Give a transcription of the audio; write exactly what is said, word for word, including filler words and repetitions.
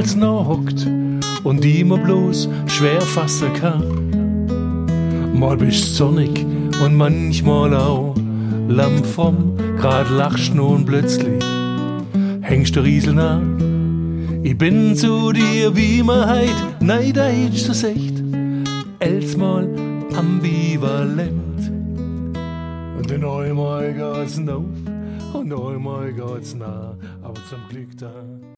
Hals noch hockt und die man bloß schwer fassen kann. Mal bist sonnig und manchmal auch lammfromm, grad lachst nur und plötzlich hängst du Riesel an. Ich bin zu dir wie man heit, nein, da hättest du's echt, elsmal ambivalent. Und in einmal geht's auf und einmal geht's nah, aber zum Glück da.